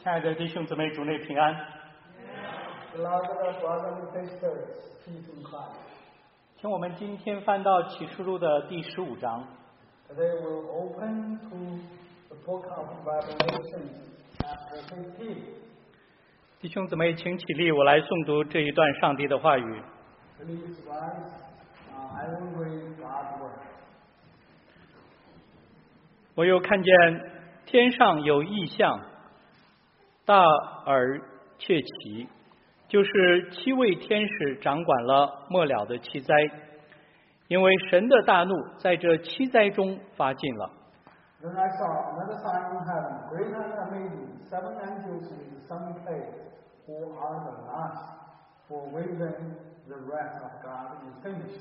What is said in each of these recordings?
亲爱的弟兄姊妹，主内平安。请我们今天翻到启示录的第15章。 Today we'll open to the book of Revelation, chapter 15. 弟兄姊妹，请起立，我来诵读这一段上帝的话语。 Please rise. I will read God's word. 我又看见天上有异象，大而切奇，就是7位天使掌管了末了的7灾，因为神的大怒在这7灾中发尽了。 Then I saw another sign in heaven, great and amazing, 7 angels with 7 plagues, who are the last, for with them the wrath of God is finished.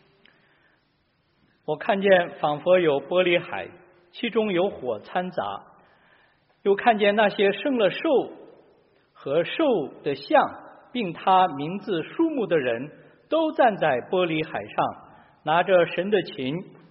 我看见仿佛有玻璃海，其中有火掺杂，又看见那些生了兽和兽的像，并他名字书目的人，都站在玻璃海上，拿着神的琴。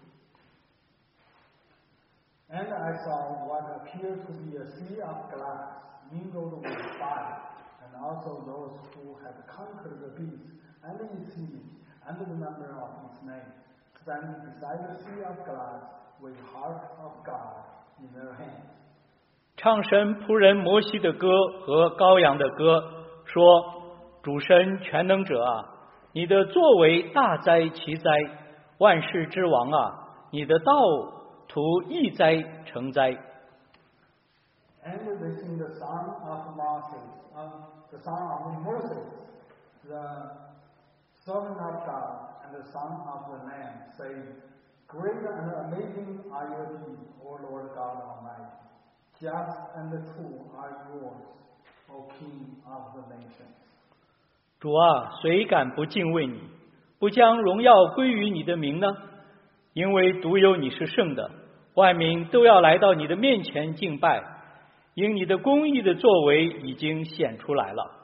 And I saw what appeared to be a sea of glass, mingled with fire, and also those who had conquered the beast and its image, and the number of its name, standing beside the sea of glass, with harp of God in their hands. 唱神仆人摩西的歌和羔羊的歌，说：主神全能者啊，你的作为大灾奇灾，万世之王啊，你的道途易灾成灾。 And they sing the song of Moses, the servant of God, and the son of the Lamb, saying, Great and amazing are your deeds, O Lord God Almighty. Just and true are yours, O King of the nations. 主啊，谁敢不敬畏你，不将荣耀归于你的名呢？因为独有你是圣的，万民都要来到你的面前敬拜，因你的公义的作为已经显出来了。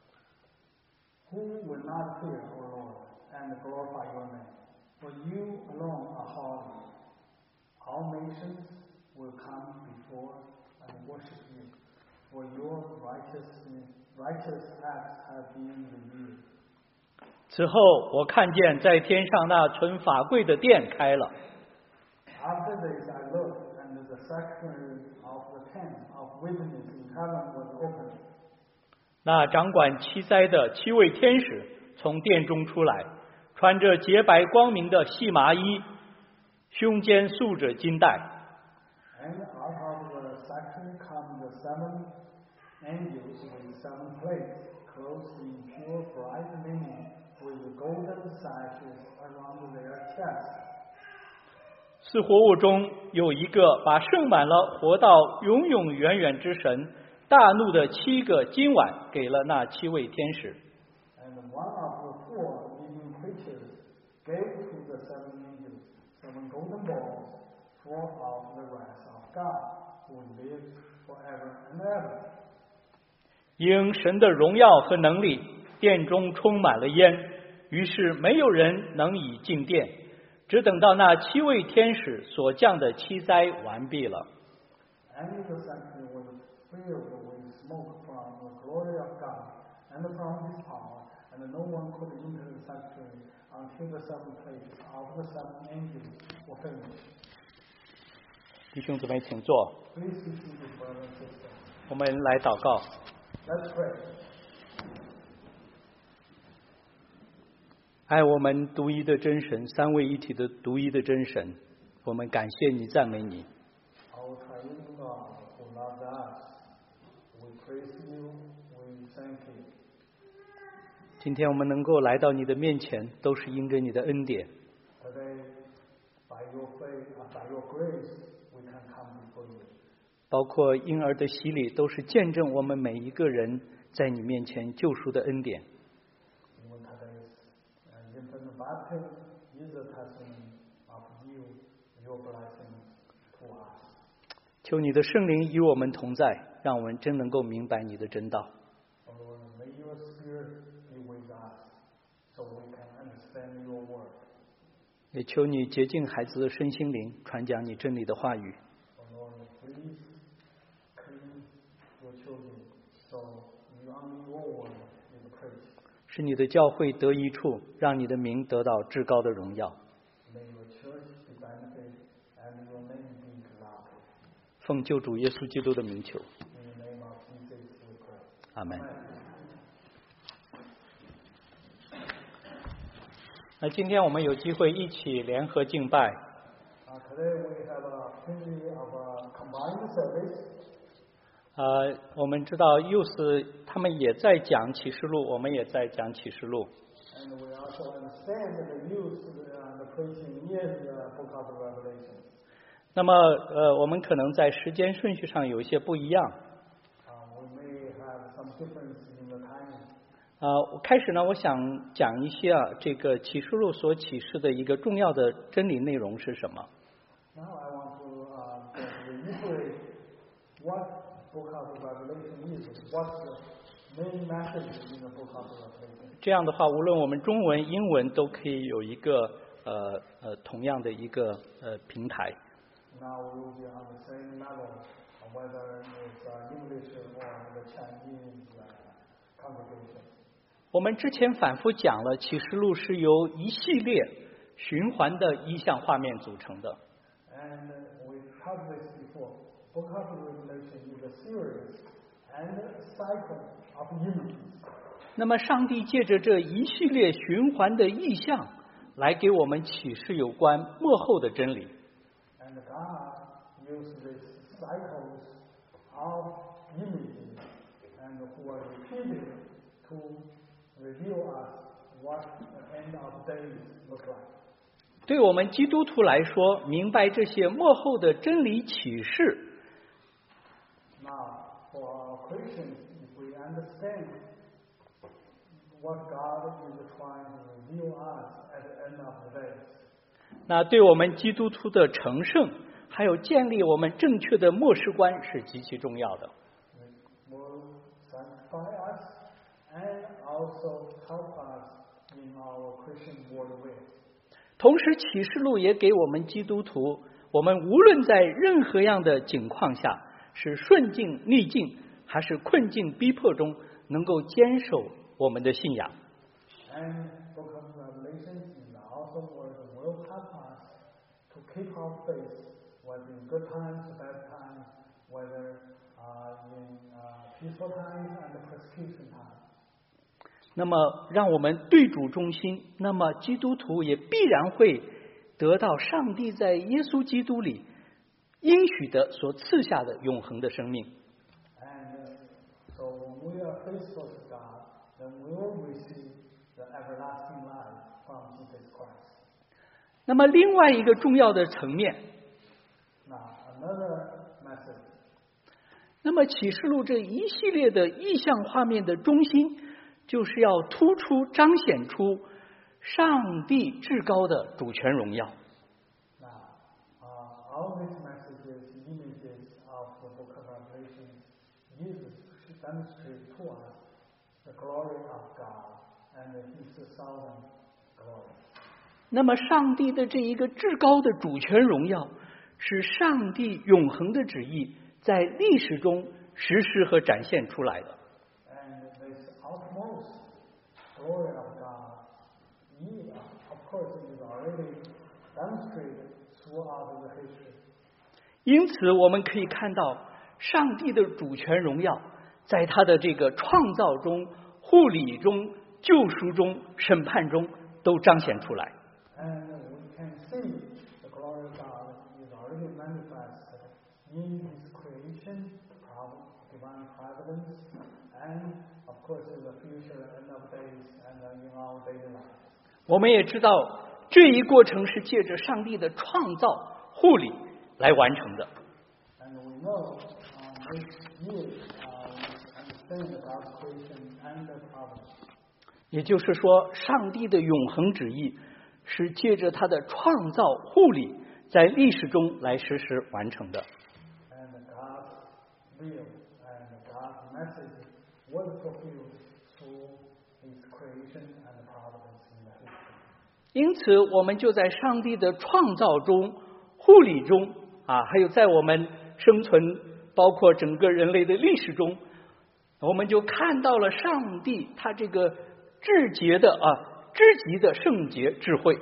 Who will not fear, O Lord, and glorify your name? For you alone are holy. All nations will come before and worship you, for your righteous acts have been revealed. 此后，我看见在天上那存法柜的殿开了。 After this I looked, and the sanctuary of the tent of witness in heaven was opened. 那掌管7灾的7位天使从殿中出来，穿着洁白光明的细麻衣，胸间束着金带。 And out of the sanctuary come the 7 angels with 7 plagues, clothed in pure bright linen, with golden sashes around their chests. 四活物中有一个把盛满了活到永永远远之神大怒的7个金碗给了那7位天使。 And one of the 4 living creatures gave to the 7 angels 7 golden bowls full of the wrath of God, who lives forever and ever. 因神的荣耀和能力，殿中充满了烟，于是没有人能以进殿，只等到那7位天使所降的7灾完毕了。 And the sanctuary was filled with smoke from the glory of God and from His power, and no one could enter the sanctuary until the 7 plagues of the 7 angels were finished. 弟兄姊妹，请坐。 Please be seated, brothers and sisters. 我们来祷告。 Let's pray. 爱我们独一的真神，三位一体的独一的真神，我们感谢你，赞美你。 Our triune God who loved us, we praise you, we thank you. 今天我们能够来到你的面前，都是因着你的恩典。 Today, by your faith, by your grace, we can come before you. 包括婴儿的洗礼，都是见证我们每一个人在你面前救赎的恩典。 Even today's infant baptism is a testimony of you, your blessings to us. 求你的圣灵与我们同在，让我们真能够明白你的真道。 Oh Lord, may your spirit be with us, so we can understand your word. 也求你洁净孩子的身心灵，传讲你真理的话语。 Oh Lord, please clean your children. So only your word is praised. 使你的教会得益处，让你的名得到至高的荣耀。 May your church be benefited and your name be glorified. 奉救主耶稣基督的名求， In the name of Jesus we pray. 阿门。那今天我们有机会一起联合敬拜。 Today we have an opportunity of a combined service. 我们知道幼师他们也在讲启示录，我们也在讲启示录。 And we also understand that the youth and the preaching is the book of Revelation. 那么我们可能在时间顺序上有一些不一样。 We may have some difference in the timing. 开始呢，我想讲一些这个启示录所启示的一个重要的真理内容是什么。 Now I want to reiterate what book of Revelation is. What's the main message in the book of Revelation? 这样的话，无论我们中文、英文都可以有一个同样的一个平台。 Now we will be on the same level, whether it's English or the Chinese congregation. 我们之前反复讲了，启示录是由一系列循环的意象画面组成的。 And we covered this before. Book of Revelation is a series and a cycle of images. 那么，上帝借着这一系列循环的意象，来给我们启示有关末后的真理。 And God used these cycles of images and who are repeated to reveal us what the end of days look like. 对我们基督徒来说，明白这些末后的真理启示。 Now, for our Christians, if we understand what God is trying to reveal us at the end of the days, 那对我们基督徒的成圣，还有建立我们正确的末世观是极其重要的。 it will sanctify us and also help us in our Christian worldview. 同时，启示录也给我们基督徒，我们无论在任何样的境况下，是顺境逆境，还是困境逼迫中，能够坚守我们的信仰。 And book of Revelation is also where the will help us to keep our faith, whether in good times, bad times, whether in peaceful times and persecution times. 那么，让我们对主忠心，那么基督徒也必然会得到上帝在耶稣基督里应许的所赐下的永恒的生命。 And so when we are faithful to God, then we will receive the everlasting life from Jesus Christ. 那么，另外一个重要的层面， Now, another message. 那么启示录这一系列的意象画面的中心，就是要突出彰显出上帝至高的主权荣耀。 Now, all these messages, images of the book of Revelation, uses to demonstrate to us the glory of God and His sovereign glory. 那么，上帝的这一个至高的主权荣耀，是上帝永恒的旨意在历史中实施和展现出来的。 And this utmost glory of God, of course, is already demonstrated throughout the history. 因此，我们可以看到上帝的主权荣耀，在他的这个创造中、护理中、救赎中、审判中都彰显出来。 And we can see the glory of God is already manifested in His creation, divine providence, and of course in the future end of days and in our daily life. 我们也知道，这一过程是借着上帝的创造、护理来完成的。 And we know this is understand God's creation and the providence. 也就是说，上帝的永恒旨意是借着他的创造、护理，在历史中来实施完成的。 And God's will and God's message was fulfilled through His creation and providence in the history. 因此，我们就在上帝的创造中、护理中还有在我们生存， 包括整个人类的历史中，我们就看到了上帝他这个至极的圣洁智慧。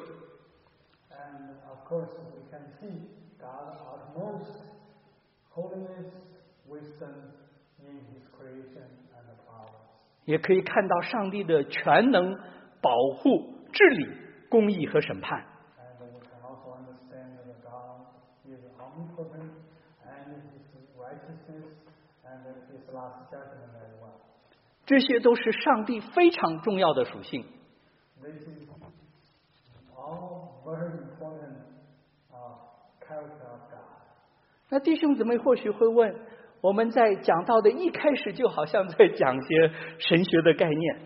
And of course, we can see God's utmost holiness, wisdom in His creation and the power. 也可以看到上帝的全能、保护、治理、公义和审判。 And we can also understand that God is omnipotent and His righteousness and His last judgment as well. 这些都是上帝非常重要的属性。 This is all very important character of God. 那弟兄姊妹或许会问，我们在讲道的一开始就好像在讲些神学的概念。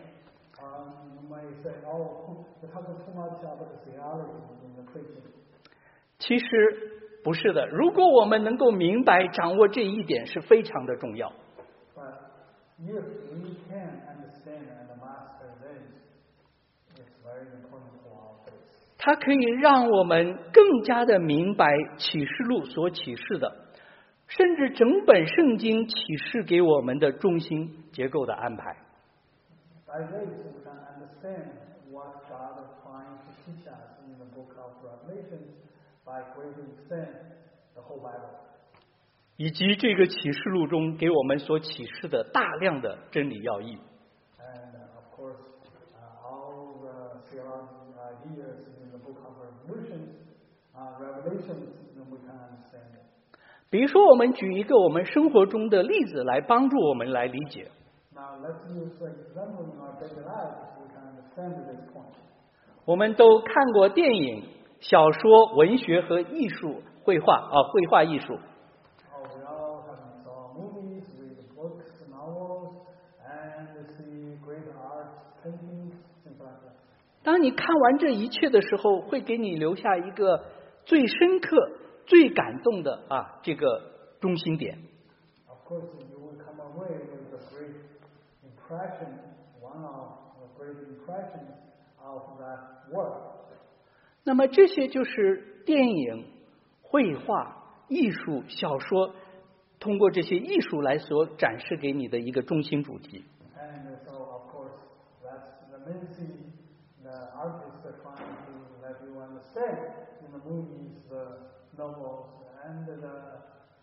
You may say, oh, you talk too much about the theology in the preaching. 其实不是的，如果我们能够明白掌握这一点是非常的重要。 But if we can understand and master this, it's very important for our faith. 它可以让我们更加的明白启示录所启示的，甚至整本圣经启示给我们的中心结构的安排。 By this, we can understand what God is trying to teach us in the book of Revelation by great extent, the whole Bible. 以及这个启示录中给我们所启示的大量的真理要义。 And of course, all the theological ideas in the book of Revelations, we can understand it. 比如说，我们举一个我们生活中的例子来帮助我们来理解。 Now, let's use an example in our daily life so we can understand this point. 我们都看过电影、小说、文学和艺术绘画艺术。 We all have saw movies, read books, novels, and see great art, paintings, things like that. 当你看完这一切的时候，会给你留下一个最深刻、最感动的这个中心点。 Of course, you will come away with a great impression, one of the great impressions of that work. 那么这些就是电影、绘画、艺术、小说，通过这些艺术来所展示给你的一个中心主题。 And so, of course, that's the main thing the artists are trying to let you understand in the movies, the novels, and the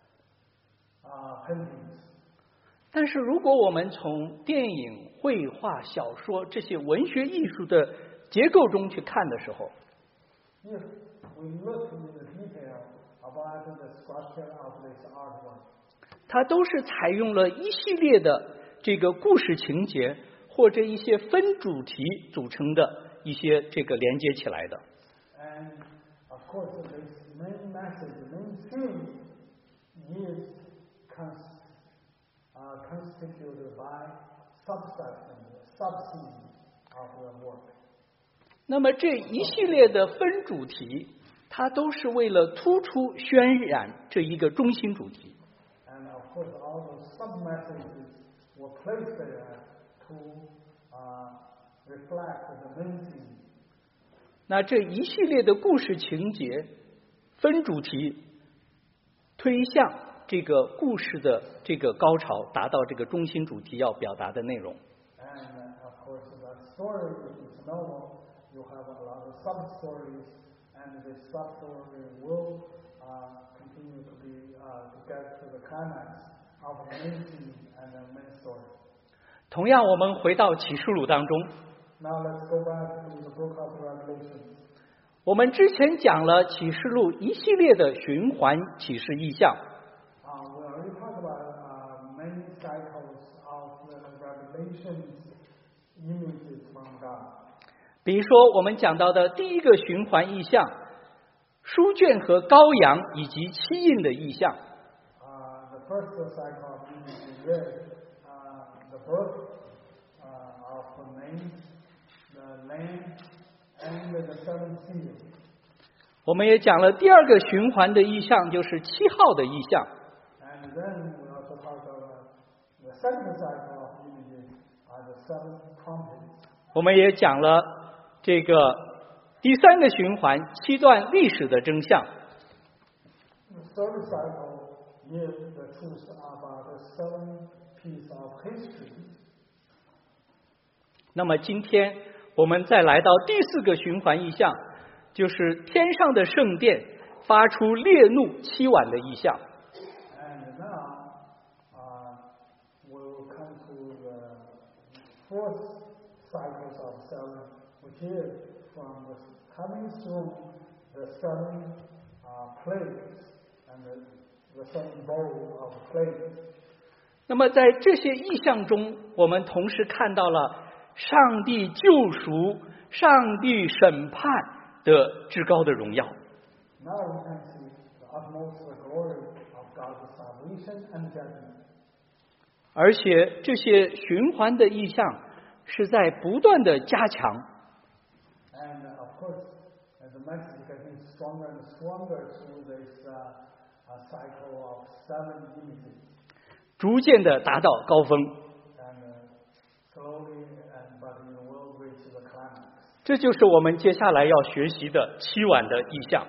paintings. 但是如果我们从电影、绘画、小说这些文学艺术的结构中去看的时候， If we look into the detail about the structure of this artwork, 它都是采用了一系列的这个故事情节或者一些分主题组成的一些这个连接起来的。 and of course, this main message, the main theme is constituted by subsections, subthemes of the work. 那么这一系列的分主题，它都是为了突出渲染这一个中心主题。 And of course, all those sub-messages were placed there to reflect the main theme. 那这一系列的故事情节、分主题，推向这个故事的这个高潮，达到这个中心主题要表达的内容。 And of course, the story is novel. You have a lot of sub-stories, and the sub-story will continue to be to get to the climax of the main theme and the main story. 同样，我们回到启示录当中， Now let's go back to the book of Revelation. 我们之前讲了启示录一系列的循环启示意象。 We already talked about many cycles of the revelations images from God. 比如说，我们讲到的第一个循环意象，书卷和羔羊以及七印的意象。 The first cycle of images is the birth of the names, the Lamb, and the seven seals. 我们也讲了第二个循环的意象，就是七号的意象。 And then we also talked about the second cycle of images are the seven trumpets. 我们也讲了这个第三个循环，七段历史的真相。 The third cycle hear the truth about the 7 piece of history. 那么今天我们再来到第4个循环意象，就是天上的圣殿发出烈怒7碗的意象。 And now we'll come to the 4th cycle of 7, which is from the coming through the 7 plagues and the 7 bowl of plagues. 那么在这些意象中，我们同时看到了上帝救赎、上帝审判的至高的荣耀。 Now we can see the utmost glory of God's salvation and judgment. 而且这些循环的意象是在不断的加强。 And of course, the message is getting stronger and stronger through this cycle of 7 images. 逐渐的达到高峰。 And slowly but it will reach the climax. 这就是我们接下来要学习的7碗的意象。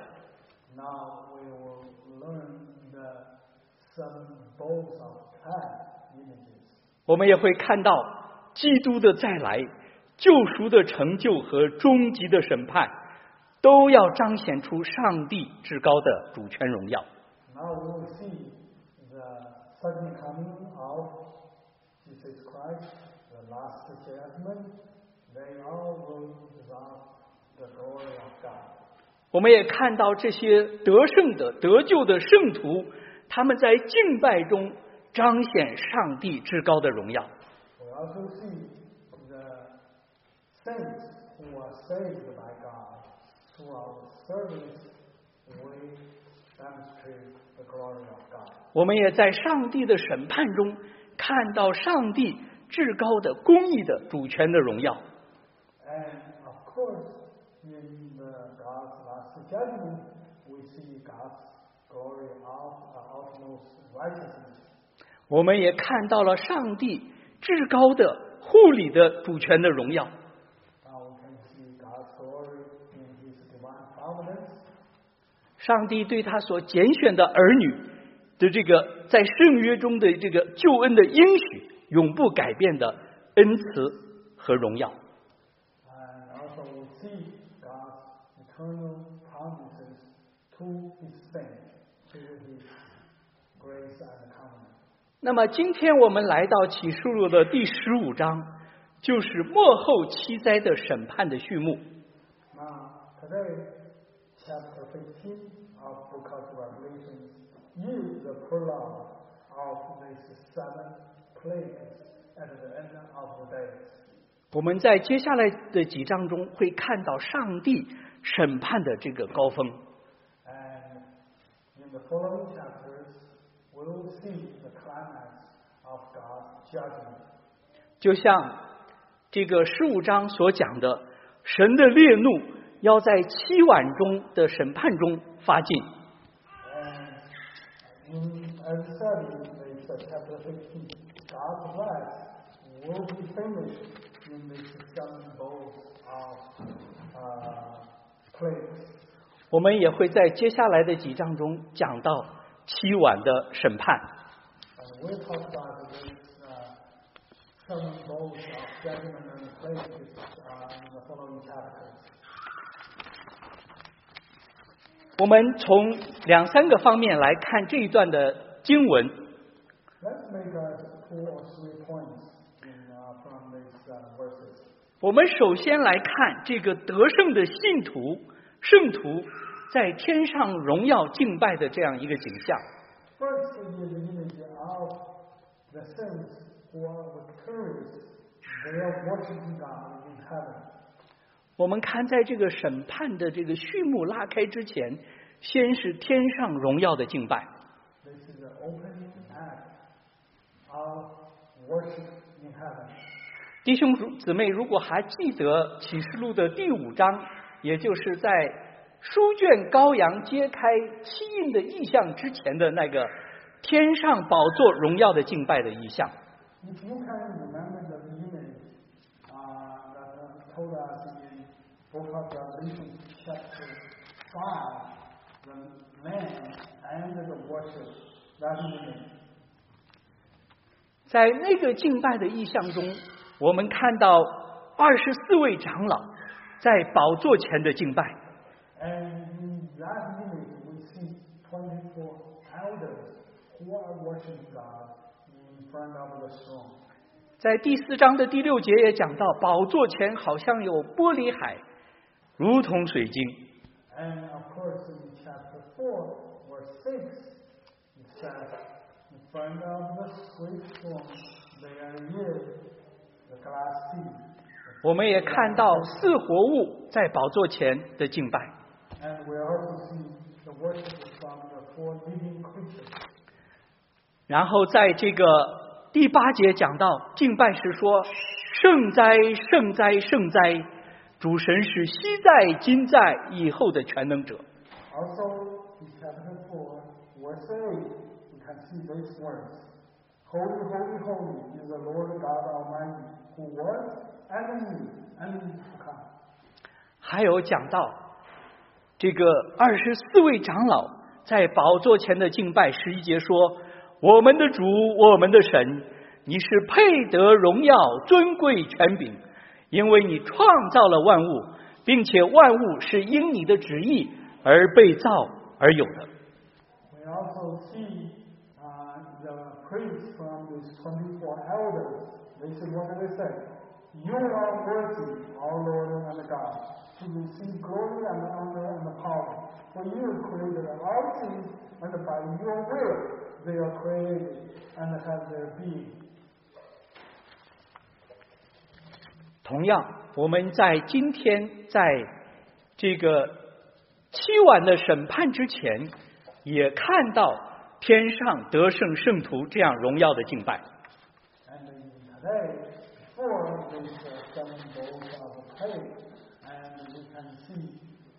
Now we will learn the 7 bowls of 10 images. 我们也会看到基督的再来、救赎的成就和终极的审判，都要彰显出上帝至高的主权荣耀。 Now we will see the second coming of Jesus Christ, the last judgment. They all will dissolve the glory of God. 我们也看到这些得胜的、得救的圣徒，他们在敬拜中彰显上帝至高的荣耀。 We also see the saints who are saved by God through our service. We demonstrate the glory of God. 我们也在上帝的审判中看到上帝至高的公义的主权的荣耀。 And of course, in God's last judgment, we see God's glory of utmost righteousness. 我们也看到了上帝至高的护理的主权的荣耀。 Now we can see God's glory in His divine providence. 上帝对他所拣选的儿女的这个在圣约中的这个救恩的应许，永不改变的恩慈和荣耀。 And also we see God's eternal promises to His saints through His grace and covenant. 那么今天我们来到启示录的第15章，就是末后7灾的审判的序幕。 Now today, chapter 15 of Book of Revelation is the prologue of these 7 plagues at the end of the days. 我们在接下来的几章中会看到上帝审判的这个高峰。 And in the following chapters, we will see the climax of God's judgment. 就像这个15章所讲的，神的烈怒要在7碗中的审判中发尽。 And as said in this chapter 15, God's wrath will be finished in these 7 bowls of plagues. 我们也会在接下来的几章中讲到7碗的审判。 And we'll talk about these 7 bowls of judgment and plagues in the following chapters. 我们从2、3个方面来看这一段的经文。 Let's make 2 or 3 points from these verses. 我们首先来看这个得胜的信徒、圣徒在天上荣耀敬拜的这样一个景象。 First is the image of the saints who are victorious. They are worshiping God in heaven. 我们看在这个审判的这个序幕拉开之前，先是天上荣耀的敬拜。 This is the opening act of worship in heaven. 弟兄姊妹，如果还记得启示录的第5章，也就是在书卷羔羊揭开7印的意象之前的那个天上宝座荣耀的敬拜的意象。 If you can remember the image that told us in Book of Revelation chapter 5, the man and the worship that image. 在那个敬拜的意象中，我们看到24位长老在宝座前的敬拜。 And in that image, we see 24 elders who are worshiping God in front of the throne. 在第4章的第6节也讲到，宝座前好像有玻璃海，如同水晶。 And of course, in chapter 4, verse 6, it says, in front of the great throne, there is the glass sea. 我们也看到4活物在宝座前的敬拜。 And we also see the worship from the 4 living creatures. 然后在这个第8节讲到，敬拜时说：“圣哉，圣哉，圣哉！主神是昔在、今在、以后的全能者。” Also, in chapter 4, verse 8, we can see these words. Holy, holy, holy is the Lord God Almighty, who was and is and is to come. 还有讲到这个24位长老在宝座前的敬拜，11节说：“我们的主，我们的神，你是配得荣耀、尊贵、权柄，因为你创造了万物，并且万物是因你的旨意而被造而有的。” We also see the praise from these 24 elders. This is what they say. You are worthy, our Lord and God, to receive glory and honor and power. For you created all things, and by your will they are created and have their being. 同样，我们在今天在这个7晚的审判之前，也看到天上得胜圣徒这样荣耀的敬拜。 And today, before this 7 bowls of clay, and we can see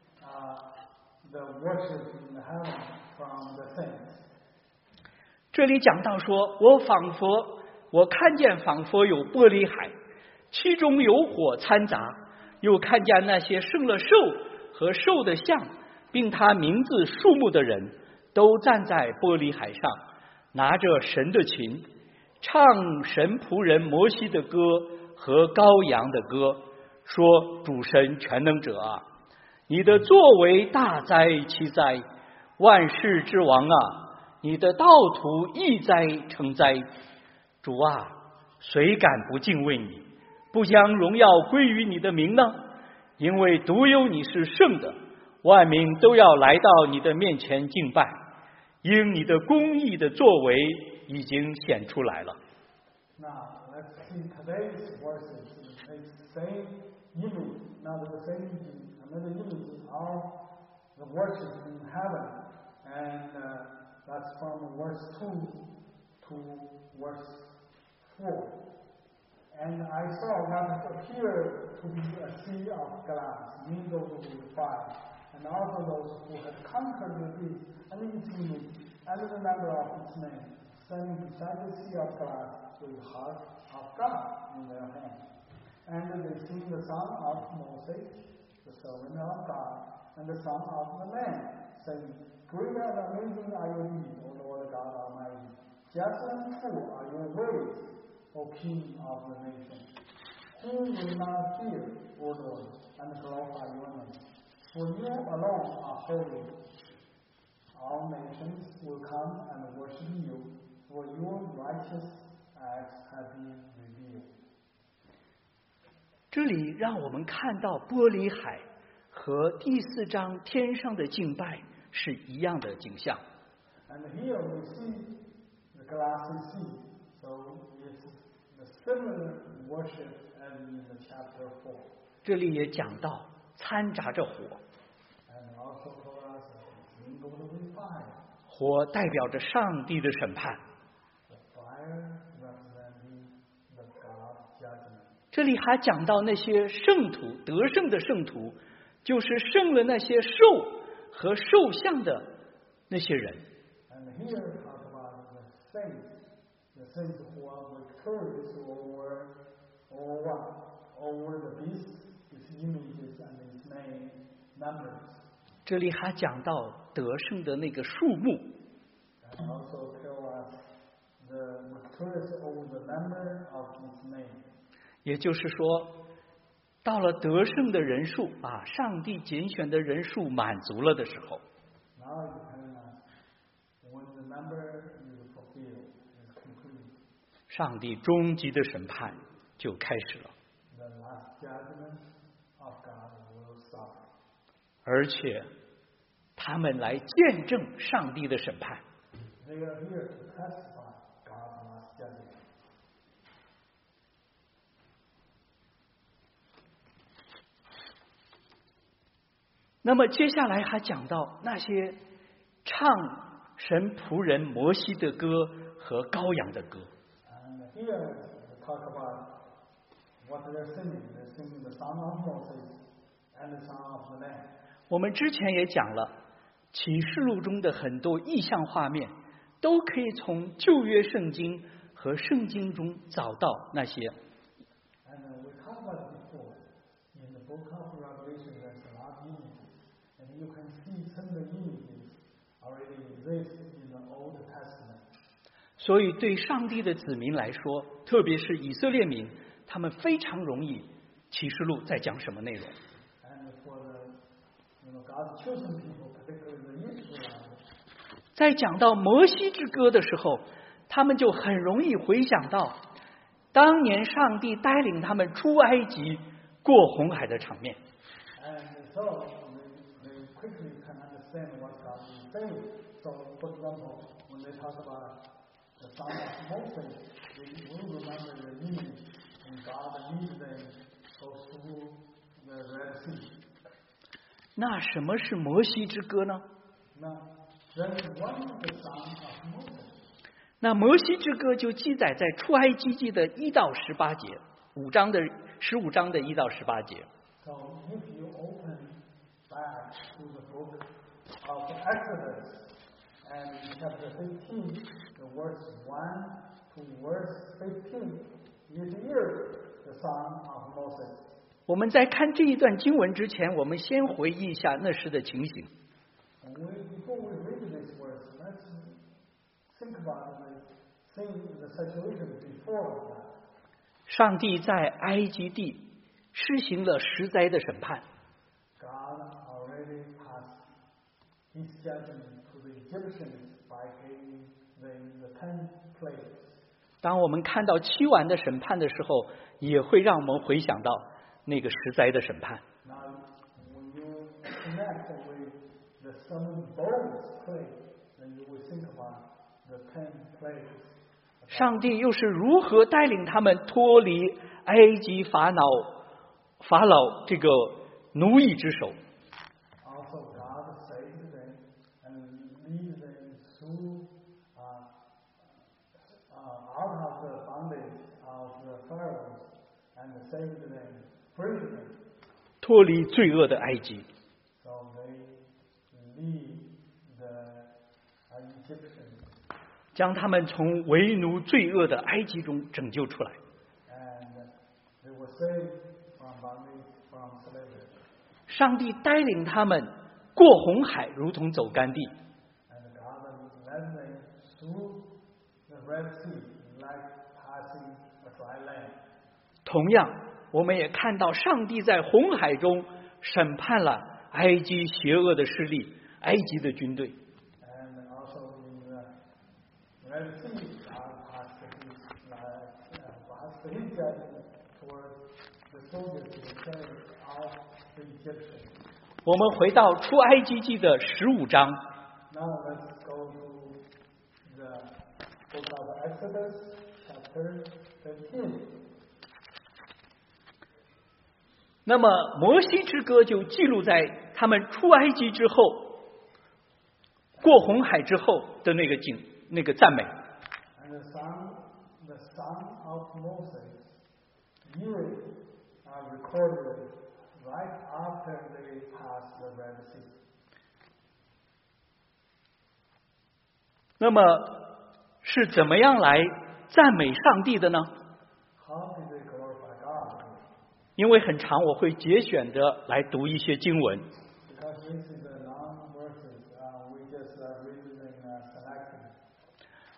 the worship in the heaven from the saints. 这里讲到说，我看见仿佛有玻璃海，其中有火掺杂，又看见那些胜了兽和兽的像，并他名字数目的人，都站在玻璃海上，拿着神的琴，唱神仆人摩西的歌和羔羊的歌，说：主神全能者啊，你的作为大哉奇哉，万世之王啊，你的道途义哉诚哉。主啊，谁敢不敬畏你，不将荣耀归于你的名呢？因为独有你是圣的，万民都要来到你的面前敬拜，因你的公义的作为已经显出来了。 Now, let's see today's verses. It's the same image, not the same image. Another image of the worship in heaven. And that's from verse 2 to verse 4. And I saw what appeared to be a sea of glass mingled with fire. And also those who had conquered the beast and its image and the number of its name, standing beside the sea of glass with the heart of God in their hands. And they sing the song of Moses, the servant of God, and the song of the man, saying, Great and amazing are your deeds, O Lord God Almighty. Just and true are your ways, O King of the nations. Who will not fear, O Lord, and glorify your name? For you alone are holy. All nations will come and worship you, for your righteous acts have been revealed. 这里让我们看到玻璃海和第4章天上的敬拜是一样的景象。 And here we see the glassy sea. So it's the similar worship as in the chapter 4. 这里也讲到掺杂着火， And also for us, it's mingled with fire. 火代表着上帝的审判。 The fire representing the God judgment. 这里还讲到那些圣徒得胜的圣徒，就是胜了那些兽和兽像的那些人。 And here talk about the saints who are victorious over the beast, its images and its name, numbers. 这里还讲到得胜的那个数目， And also tell victorious over the number of its name. 也就是说，到了得胜的人数啊，上帝拣选的人数满足了的时候， Now you can when the number is fulfilled, is complete. 上帝终极的审判就开始了， The last judgment of God will start. 而且他们来见证上帝的审判。 They are here to testify God's last judgment. 那么接下来还讲到那些唱神仆人摩西的歌和羔羊的歌。 And here we talk about what they're singing. They're singing the song of Moses and the song of the Lamb. 我们之前也讲了，启示录中的很多意象画面，都可以从旧约圣经和圣经中找到那些。 And we talked about it before. In the book of Revelation, there's a lot of images. And you can see some of the images already exist in the Old Testament. 所以对上帝的子民来说，特别是以色列民，他们非常容易启示录在讲什么内容。 And for the God's chosen people, particularly the Israelites, 在讲到摩西之歌的时候，他们就很容易回想到当年上帝带领他们出埃及、过红海的场面。 and so they quickly can understand what God is saying. So, for example, when they talk about the song of Moses, they will remember the image when God leads them go through the Red Sea. 那什么是摩西之歌呢？ Now, there is one of the song of Moses. 那摩西之歌就记载在出埃及记的1到18节，15章的1到18节。 So, if you open back to the book of Exodus and in chapter 15, the verse 1 to verse 15, you hear the song of Moses. 我们在看这一段经文之前，我们先回忆一下那时的情形。 Before we read this verse, let's think about the situation before that. 上帝在埃及地施行了10灾的审判， God already passed his judgment to the Egyptians by giving them the 10 plagues. 当我们看到7晚的审判的时候，也会让我们回想到那个10灾的审判。 Now, when you connect with the 7 bowls plague, then you will think about the 10 plagues. 上帝又是如何带领他们脱离埃及法老这个奴役之手？ Also, God saved them and lead them through out of the bondage of the pharaohs and saved them, freed them. 脱离罪恶的埃及。 So they lead the Egyptians 将他们从为奴罪恶的埃及中拯救出来。 and they were saved from bondage, from slavery. 上帝带领他们过红海，如同走干地。 And God led them through the Red Sea like passing a dry land. 同样，我们也看到上帝在红海中审判了埃及邪恶的势力，埃及的军队。 And also in the Red Sea, God passed his judgment toward the soldiers who carried out the Egyptians. 我们回到出埃及记的15章， Now let's go to the book of Exodus, chapter 15. 那么摩西之歌就记录在他们出埃及之后，过红海之后的那个赞美。 And the song of Moses, you are recorded right after they passed the Red Sea. 那么是怎么样来赞美上帝的呢？ How did they glorify God? 因为很长，我会节选的来读一些经文。 Because this is the long verses, we just read them selected.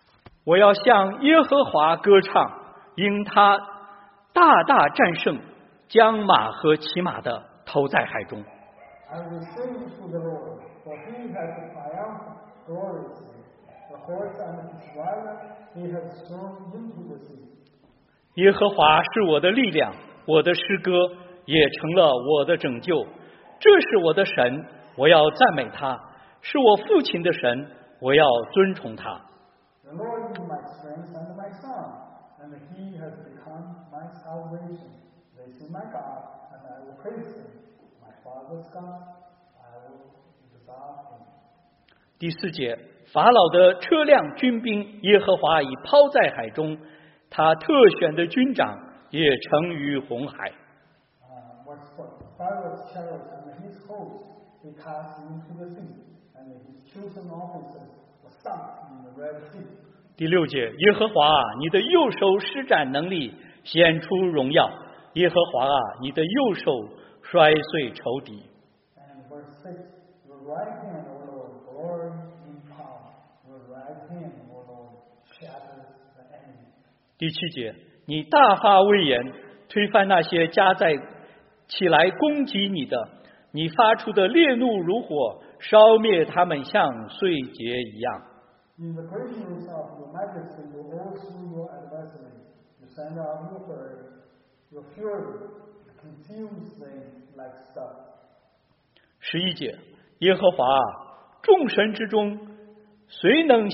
我要向耶和华歌唱，因他大大战胜，将马和骑马的投在海中。 I will sing to the Lord, for he has triumphed gloriously. The horse and his rider he has thrown into the sea. 耶和华是我的力量，我的诗歌也成了我的拯救。这是我的神，我要赞美他；是我父亲的神，我要尊崇他。 The Lord is my strength and my song, and he has become my salvation. This is my God, and I will praise him. My father's God, I will exalt him. 第4节，法老的车辆军兵，耶和华已抛在海中，他特选的军长也成于红海。 Verse 4. Pharaoh's chariots and his host he cast into the sea, and his chosen officers were sunk in the Red Sea. 第6节，耶和华啊，你的右手施展能力，显出荣耀。耶和华啊，你的右手摔碎仇敌。 And verse 6. Your right hand, O Lord, glory in power. Your right hand, O Lord, shatters the enemy. 第7节，你大发威严，推翻那些加在起来攻击你的，你发出的烈怒如火，烧灭他们，像碎秸一样。 In the greatness of your majesty, you overthrew your adversary. You send out your fury, consumes them like stuff. 11节，耶和华啊，众神之中，谁能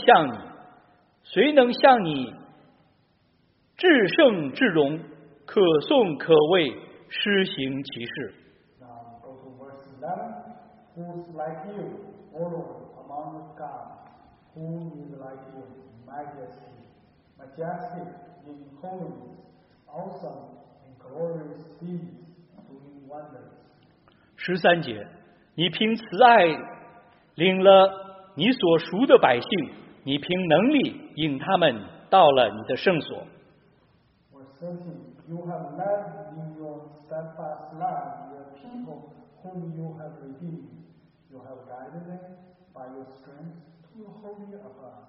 像你至圣至荣，可颂可畏，施行其事。 Now go to verse 11. Who's like you, O Lord, among the gods? Who is like you, majestic in holiness, awesome in glorious deeds, doing wonders. 13节，你凭慈爱领了你所赎的百姓，你凭能力引他们到了你的圣所。 Verse 13. You have led in your steadfast love your people whom you have redeemed. You have guided them by your strength to the holy above.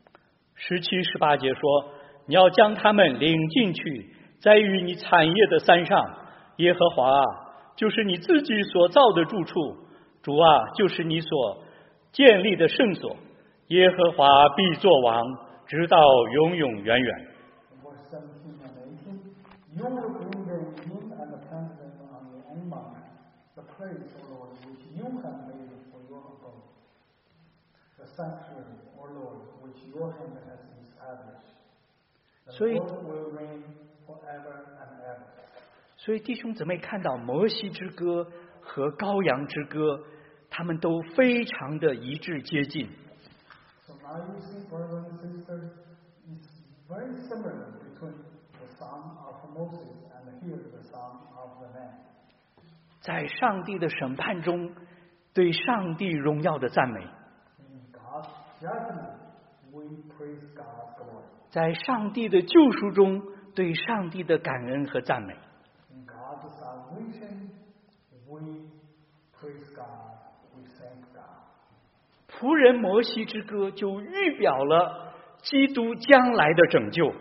17、18节说，你要将他们领进去，在于你产业的山上。耶和华啊，就是你自己所造的住处；主啊，就是你所建立的圣所。耶和华必作王，直到永永远远。 Verse 17 and 18. You will bring them in and plant them on your own mountain, the place, O Lord, which you have made for your abode, the sanctuary, O Lord, which your hand has established. The Lord will reign forever and ever. 所以弟兄姊妹看到摩西之歌和羔羊之歌，他们都非常的一致接近。 So now you see, brothers and sisters, it's very similar between the song of Moses and here the song of the Lamb. 在上帝的审判中，对上帝荣耀的赞美； In God's judgment, we praise God's glory. 在上帝的救赎中，对上帝的感恩和赞美。 In God's salvation, we praise God, we thank God. 仆人摩西之歌就预表了基督将来的拯救。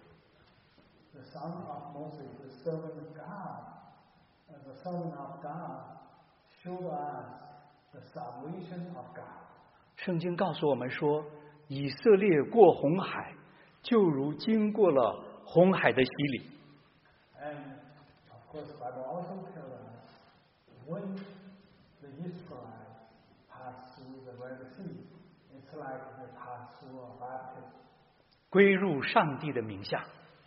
The son of Moses, the servant of God, the servant of God, show us the salvation of God. 圣经告诉我们说，以色列过红海，就如经过了红海的洗礼。 And of course, the Bible also tells us when the Israelites passed through the Red Sea, it's like they passed through a baptism. 归入上帝的名下。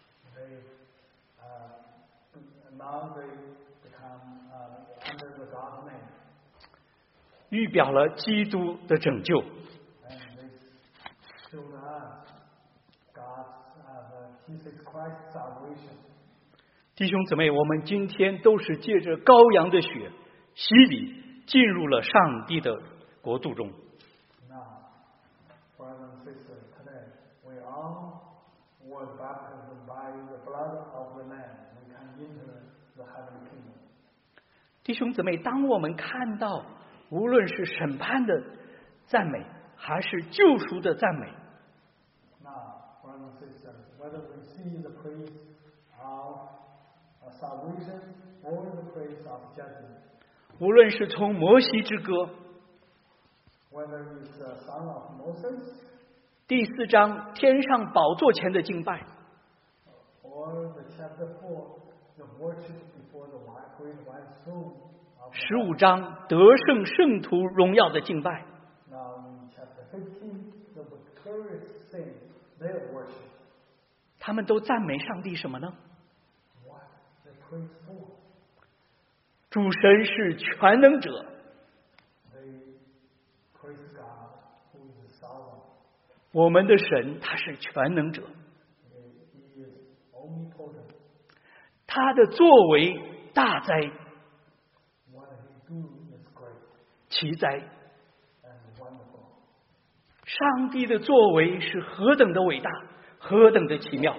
Now they become under the God's name. 预表了基督的拯救。 And they showed us God's, Jesus Christ's salvation. 弟兄姊妹，我们今天都是借着羔羊的血洗礼，进入了上帝的国度中。 Now, brothers and sisters, today we all were baptized by the blood of the Lamb. We can enter the heavenly kingdom. 弟兄姊妹，当我们看到无论是审判的赞美，还是救赎的赞美， Now, brothers and sisters, whether we see the praise of salvation or the praise of judgment. 无论是从摩西之歌 Whether it's the Song of Moses 第4章天上宝座前的敬拜， or the chapter 4, the worship before the great white throne of 15章得胜圣徒荣耀的敬拜， Now in chapter 15, the victorious saints, their worship. 他们都赞美上帝什么呢？ What they praise for? 主神是全能者， They praise God who is sovereign. 我们的神他是全能者， He is omnipotent. 他的作为大哉， What he do is great 奇哉， and wonderful. 上帝的作为是何等的伟大，何等的奇妙。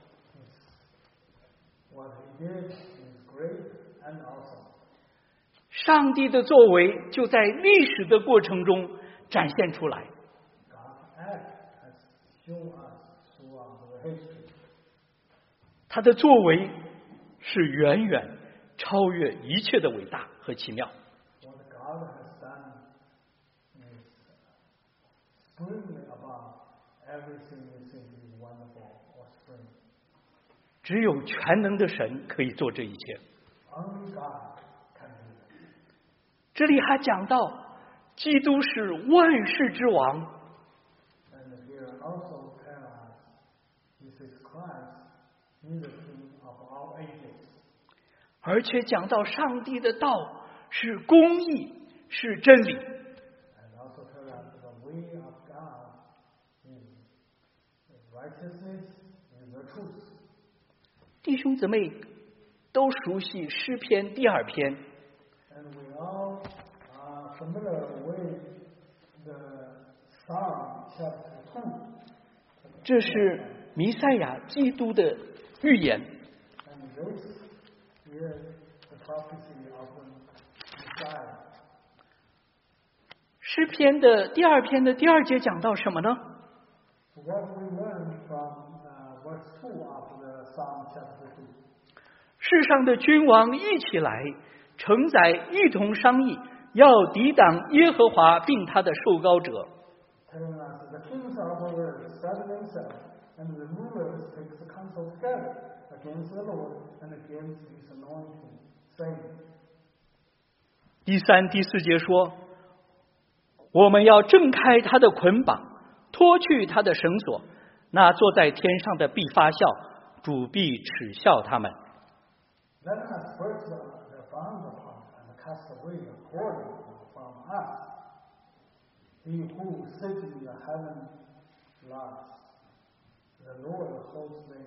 What he did is great and awesome. 上帝的作为就在历史的过程中展现出来， God's act has shown us throughout the history. 他的作为是远远超越一切的伟大和奇妙。 What God has done is supremely above everything we think is wonderful or supreme. 只有全能的神可以做这一切。 Only God can do it. 这里还讲到，基督是万世之王， And here also tell us Jesus Christ is the King of all ages. 而且讲到上帝的道是公义，是真理。 And also tell us the way of God is righteousness, is the truth. 弟兄姊妹都熟悉诗篇第2篇， And we all are familiar with the Psalm chapter 2. 这是弥赛亚基督的预言。 And this is the prophecy of the Messiah. 诗篇的第2篇的第2节讲到什么呢？ So what we learn from verse 2 of the Psalm chapter 2. 世上的君王一起来，承载一同商议，要抵挡耶和华并他的受膏者。 Telling us the kings of the earth settle themselves, and the rulers take the counsel together against the Lord and against his anointing, saying, 第3、第4节说，我们要挣开他的捆绑，脱去他的绳索，那坐在天上的必发笑，主必耻笑他们。 Let us burst the bonds apart and cast away the cord from us. He who sits in the heaven laughs. The Lord holds them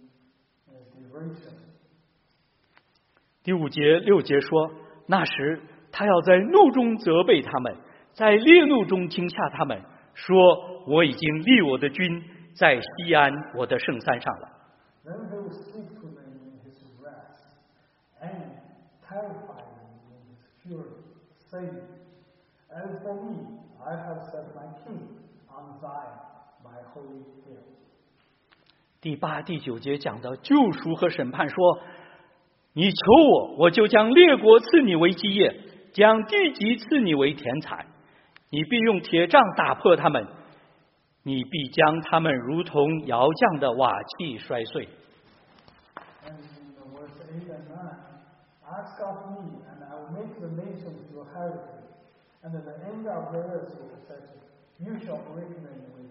in derision. 第5节、6节说，那时他要在怒中责备他们，在烈怒中惊吓他们，说我已经立我的君在西安我的圣山上了。 Then he will speak to them in his wrath and terrify them in his fury, saying, As for me, I have set my king on Zion, my holy hill. 第8、第9节讲到救赎和审判，说你求我，我就将列国赐你为基业，将地级赐你为田产，你必用铁杖打破他们，你必将他们如同窑匠的瓦器摔碎。 And in the verse 8 and 9, Ask of me, and I will make the nations your heritage, and at the end of the earth will possess it. You shall break them with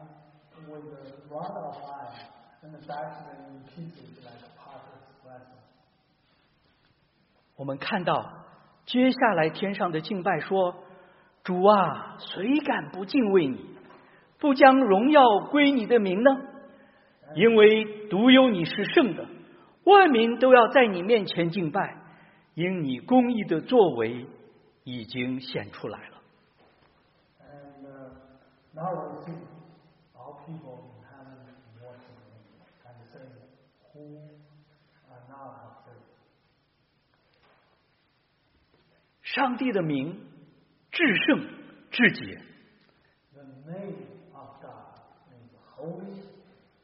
the rod of iron, and dash them in pieces like a potter's vessel. 我们看到接下来天上的敬拜说，主啊，谁敢不敬畏你，不将荣耀归你的名呢？因为独有你是圣的，万民都要在你面前敬拜，因你公义的作为已经显出来了。 And now we see all people in heaven worshiping and saying, Who are not afraid? 上帝的名至圣至洁， The name of God is holy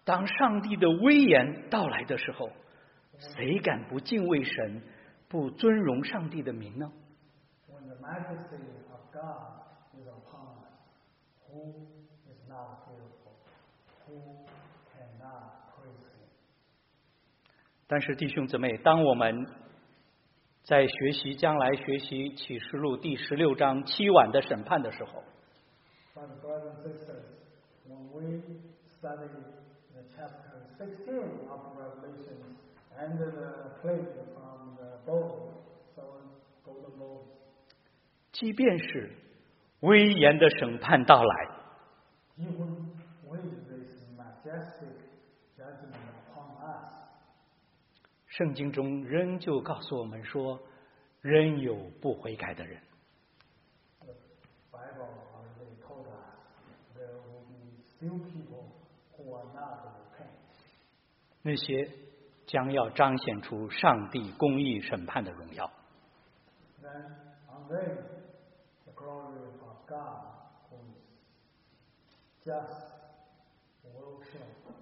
当上帝的威严到来的时候，谁敢不敬畏神，不尊荣上帝的名呢？ When the majesty of God is upon us, who is not fearful? Who cannot praise Him? 但是弟兄姊妹，当我们在将来学习启示录第16章7晚的审判的时候， But brothers and sisters, when we study the chapter 16 of Revelation and the plague from the bowl, golden bowl, 即便是威严的审判到来， even with this majestic judgment upon us, 圣经中仍旧告诉我们说，仍有不悔改的人。 the Bible already told us there will be still people who are not repent. 那些将要彰显出上帝公义审判的荣耀。 Then on them the glory of God who is just will show.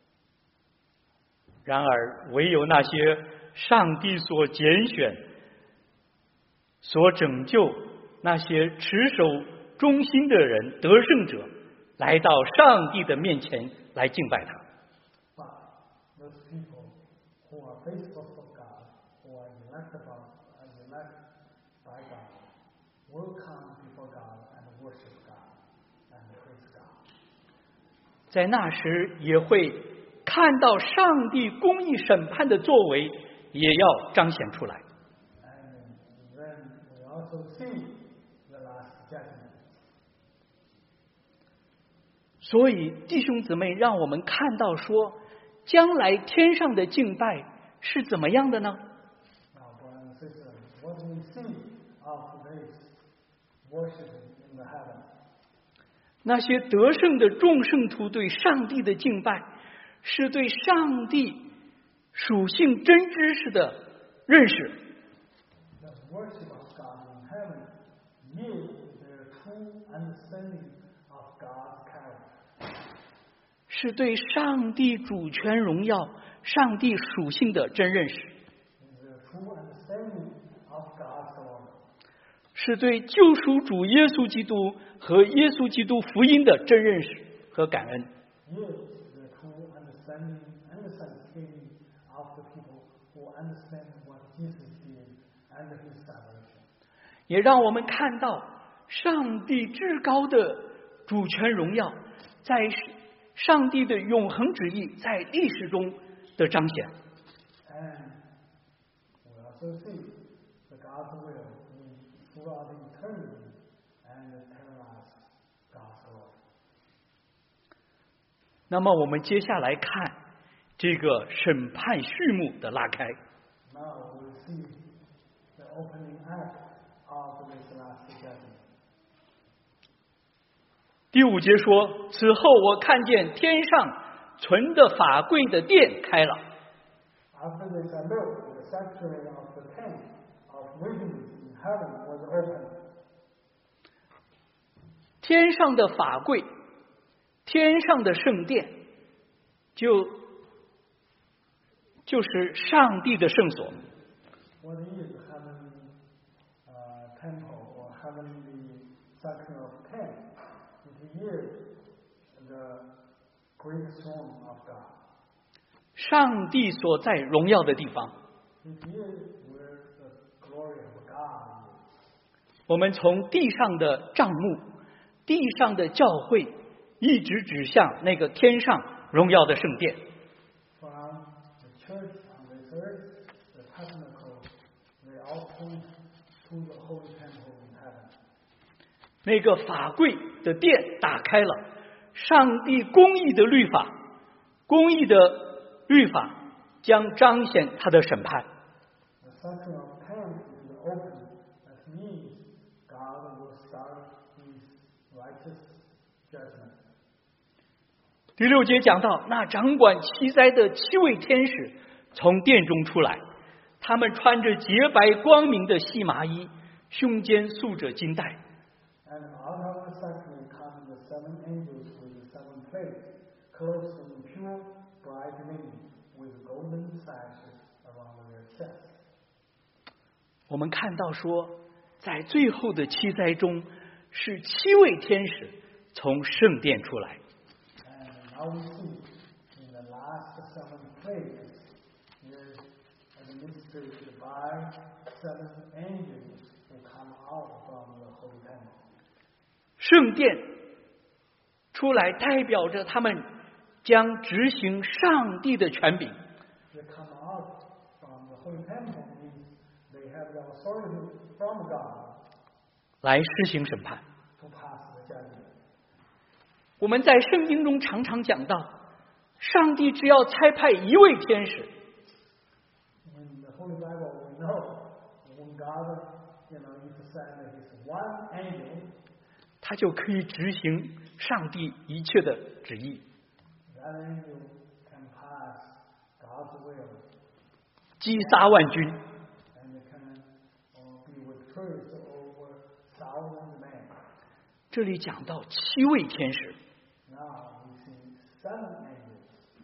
然而，唯有那些上帝所拣选、所拯救、那些持守忠心的人、得胜者，来到上帝的面前来敬拜他。 But those people who are faithful for God, who are elected by God, will come before God and worship God and praise God. 在那时，也会看到上帝公义审判的作为，也要彰显出来。 And then we also see the last judgment. 所以，弟兄姊妹，让我们看到说，将来天上的敬拜是怎么样的呢？ Now, brothers and sisters, what we see of this worshiping in the heaven, 那些得胜的众圣徒对上帝的敬拜，是对上帝属性真知识的认识， the worship of God in heaven yields their true understanding of God's character. 是对上帝主权荣耀、上帝属性的真认识， The true understanding of God's glory. 是对救赎主耶稣基督和耶稣基督福音的真认识和感恩。 Yields the true understanding and the thanksgiving of the people who understand what Jesus did and His salvation. 也让我们看到上帝至高的主权荣耀，在上帝的永恒旨意在历史中的彰显。 And we also see the God's will throughout eternity and tell us God's glory. 那么我们接下来看这个审判序幕的拉开。 Now we see the opening act of this last judgment. 第5节说：“此后我看见天上存的法柜的殿开了， After this, I looked, the sanctuary of the tent of witness in heaven was opened. 天上的法柜，天上的圣殿，就是上帝的圣所。 What is heavenly temple or heavenly sanctuary of tent? It is the great throne of God. 上帝所在荣耀的地方。 It is where the glory of God is. 我们从地上的帐幕、地上的教会，一直指向那个天上荣耀的圣殿。 From the church on this earth, the tabernacle, they all point to the holy temple in heaven. 那个法柜的殿打开了，上帝公义的律法，公义的律法将彰显他的审判。 The sanctuary of tent is open. That means God will start His righteous judgment. 第6节讲到，那掌管7灾的7位天使从殿中出来，他们穿着洁白光明的细麻衣，胸间束着金带。 And out of the sanctuary come the 7 angels with the 7 plagues, clothed in pure bright linen with golden sashes around their chests. 我们看到说，在最后的七灾中，是7位天使从圣殿出来。 And now we see in the last 7 plagues, here administered by 7 angels who come out from the holy temple. 圣殿出来，代表着他们将执行上帝的权柄。 They come out from the holy temple means they have the authority from God 来施行审判。 to pass the judgment. 我们在圣经中常常讲到，上帝只要差派一位天使， In the Holy Bible, we know when God, if send His one angel, 他就可以执行上帝一切的旨意， that angel can pass God's will 击杀万军。 and it can be victorious over thousands of men. 这里讲到7位天使， Now we see 7 angels.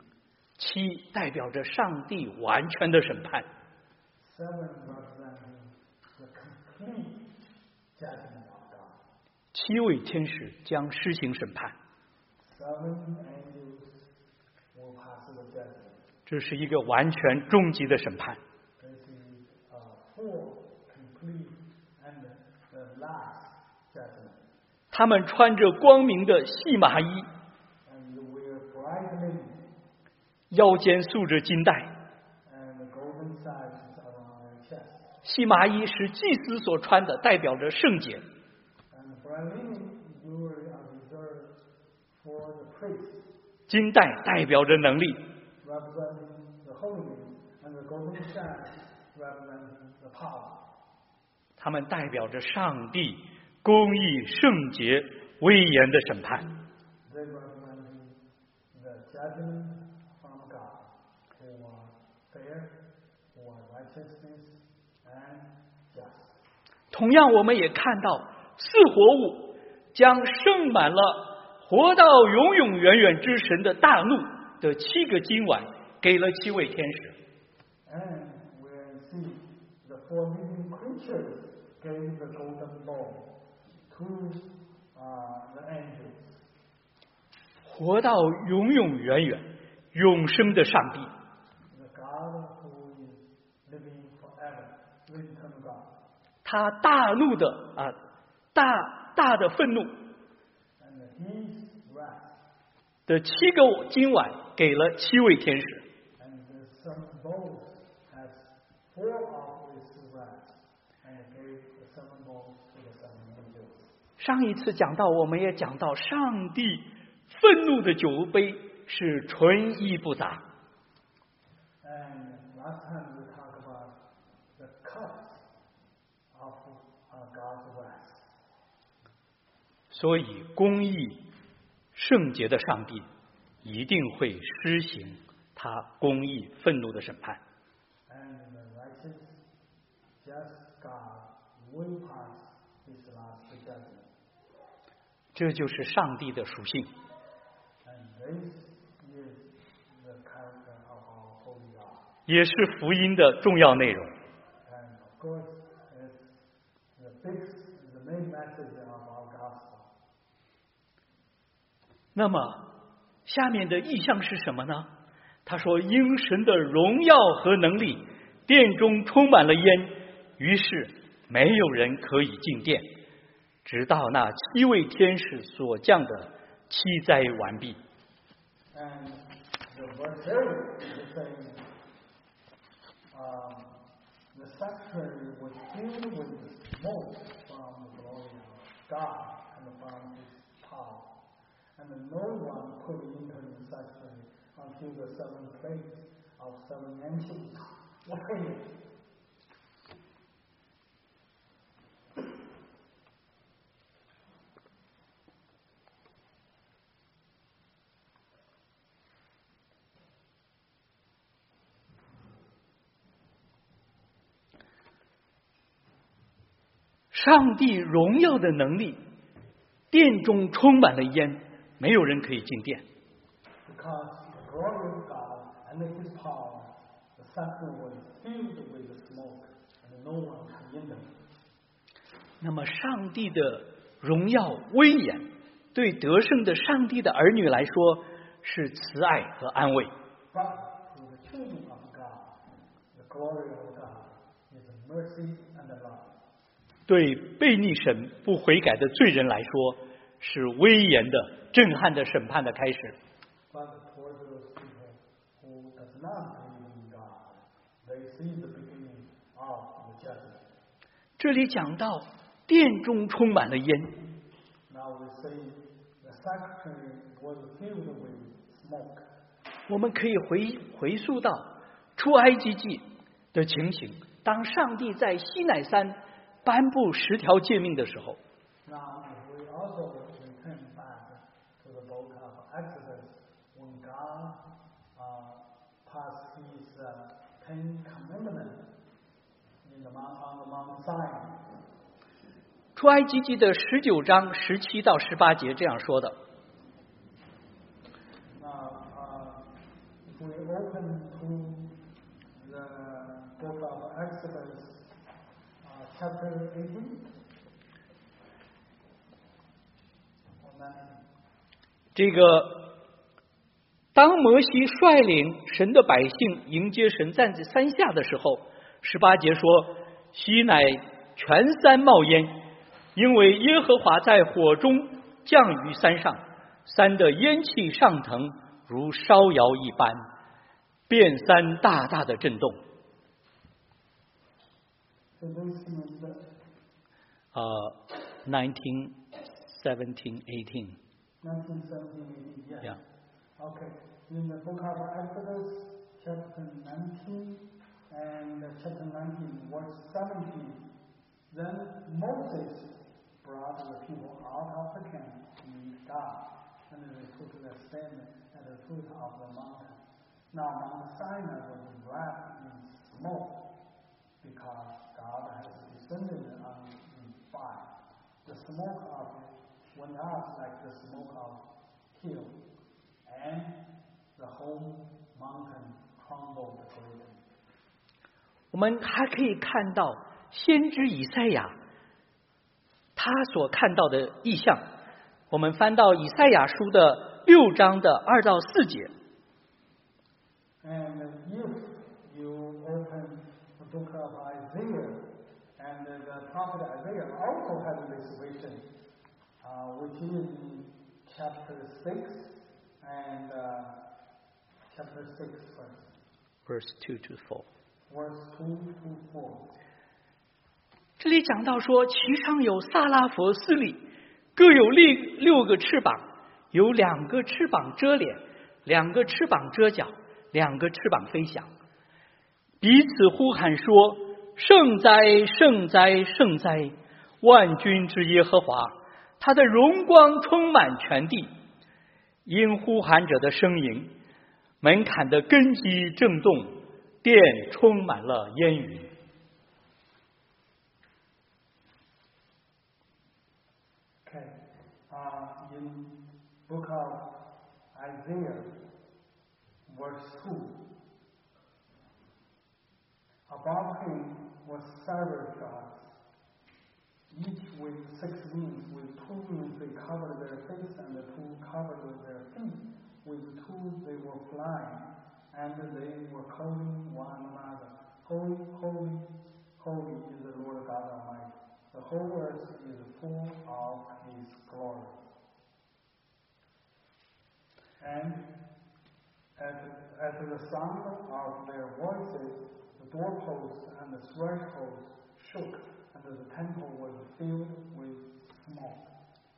7代表着上帝完全的审判， 7 representing the complete judgment of God. 7位天使将施行审判。 7 angels will pass the judgment. 这是一个完全终极的审判。 This is a full, complete, and the last judgment. 他们穿着光明的细麻衣， And you wear bright linen 腰间束着金带。 and the golden sashes around their chest. 细麻衣是祭司所穿的，代表着圣洁。 And the bright linen jewelry are reserved for the priests, 金带代表着能力， representing the holiness, and the golden sash representing the power. 他们代表着上帝公义、圣洁、威严的审判。 They representing the judgment from God, who are fair, who are righteousness and just. 同样，我们也看到四活物将盛满了活到永永远远之神的大怒的7个金碗，给了7位天使。 And we see the 4 living creatures gave the golden bowl to the angels. 活到永永远远、永生的上帝， The God who is living forever, the eternal God. 他大怒的大的愤怒 And His wrath 的7个金碗给了7位天使。 and the 7 bowls has 4 of His wrath and gave the 7 bowls to the 7 angels. 上一次讲到，我们也讲到，上帝愤怒的酒杯是纯一不杂。 And last time we talked about the cups of God's wrath. 所以，公义、圣洁的上帝一定会施行他公义、愤怒的审判。 And the righteous, just God will pass His last judgment. 这就是上帝的属性。 And this is the character of our holy God. 也是福音的重要内容。 And of course, it's the main message of our gospel. 那么，下面的意象是什么呢？他说：“因神的荣耀和能力，殿中充满了烟，于是没有人可以进殿，直到那7位天使所降的7灾完毕。” And the verse 8 is saying, the sanctuary was filled with smoke from the glory of God and from His power. And no one could enter the sanctuary until the 7 plagues of 7 angels were finished. 上帝荣耀的能力，殿中充满了烟，没有人可以进殿。 Because the glory of God and his power, the circle was filled with smoke, and no one could enter. 那么上帝的荣耀威严，对得胜的上帝的儿女来说是慈爱和安慰。 But to the children of God, the glory of God is mercy and love. 对悖逆神不悔改的罪人来说，是威严的、震撼的审判的开始。 But toward those people who does not believe in God, they see the beginning of the judgment. 这里讲到殿中充满了烟。 Now we say the sanctuary was filled with smoke. 我们可以回溯到出埃及记的情形，当上帝在西乃山颁布10条诫命的时候， Now we also return back to the book of Exodus when God passed His 10 commandments on the Mount Sinai. 出埃及记的19章17到18节这样说的。 If we open to the book of Exodus, chapter 18, 这个当摩西率领神的百姓迎接神站在山下的时候，18节说：西乃全山冒烟，因为耶和华在火中降于山上，山的烟气上腾，如烧窑一般，遍山大大的震动。19, 17, 18. 1917, yes. Yeah. Okay. In the book of Exodus, chapter 19 and chapter 19, verse 17, then Moses brought the people out of the camp to meet God, and they took their stand at the foot of the mountain. Now Mount Sinai was wrapped in smoke because God has descended on fire. The smoke of it went up like the smoke of hill, and the whole mountain crumbled greatly. 我们还可以看到先知以赛亚他所看到的异象。我们翻到以赛亚书的6章的2到4节。 And if you open the book of Isaiah, and the prophet Isaiah also had this vision, which is in chapter 6 and chapter 6 Verse 2 to 4. verse 2 to 4. 这里讲到说，其上有萨拉佛斯利，各有6个翅膀，有2个翅膀遮脸，2个翅膀遮脚，2个翅膀飞翔，彼此呼喊说：圣哉，圣哉，圣哉！万军之耶和华，他的荣光充满全地。因呼喊者的声音，门槛的根基震动，殿充满了烟云。 Okay. In book of Isaiah, verse 2, above him was several gods, each with 6 wings. With 2 wings they covered their face, and the 2 covered their feet. With 2 they were flying, and they were calling one another, Holy, holy, holy is the Lord God Almighty. The whole earth is full of His glory. And at the sound of their voices, the doorposts and the thresholds shook, and the temple was filled with smoke.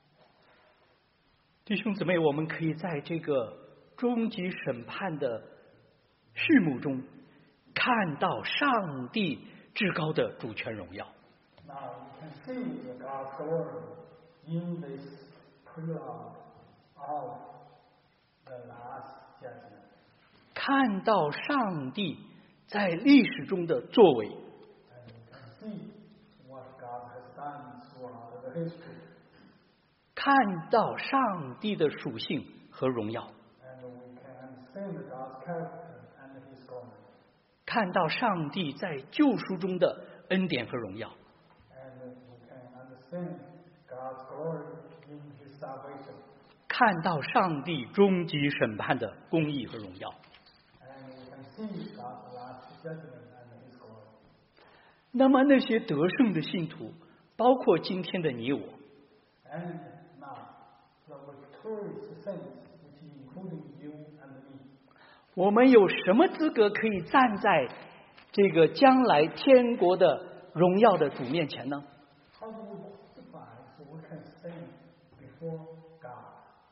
弟兄姊妹，我们可以在这个终极审判的序幕中，看到上帝至高的主权荣耀。 Now you can see the God's glory in this prelude of the last judgment. 看到上帝在历史中的作为。 And you can see what God has done throughout the history. 看到上帝的属性和荣耀。 And we can understand God's character and glory. 看到上帝在救赎中的恩典和荣耀， And we can understand God's glory in His salvation. 看到上帝终极审判的公义和荣耀。 And we can see God's last judgment and His glory. 那么那些得胜的信徒，包括今天的你我， And now, the victorious saints, which including you and me, 我们有什么资格可以站在这个将来天国的荣耀的主面前呢？ how do we qualify so we can stand before God?